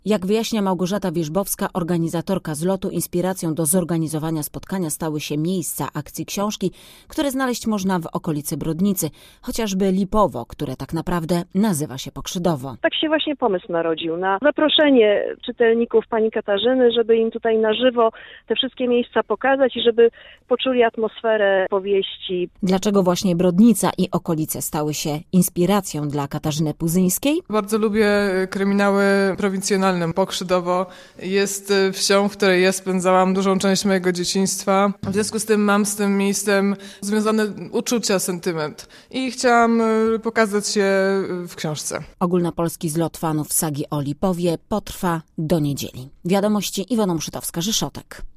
Jak wyjaśnia Małgorzata Wierzbowska, organizatorka zlotu, inspiracją do zorganizowania spotkania stały się miejsca akcji książki, które znaleźć można w okolicy Brodnicy, chociażby Lipowo, które tak naprawdę nazywa się pokrzydowo. Tak się właśnie pomysł narodził, na zaproszenie czytelników pani Katarzyny, żeby im tutaj na żywo te wszystkie miejsca pokazać i żeby poczuli atmosferę powieści. Dlaczego właśnie Brodnica i okolice stały się inspiracją dla Katarzyny Puzyńskiej? Bardzo lubię kryminały prowincjonalne. Pokrzydowo jest wsią, w której ja spędzałam dużą część mojego dzieciństwa. W związku z tym mam z tym miejscem związane uczucia, sentyment. I chciałam pokazać się w książce. Ogólnopolski zlot fanów sagi o Lipowie potrwa do niedzieli. Wiadomości, Iwona Mszytowska-Rzeszotek.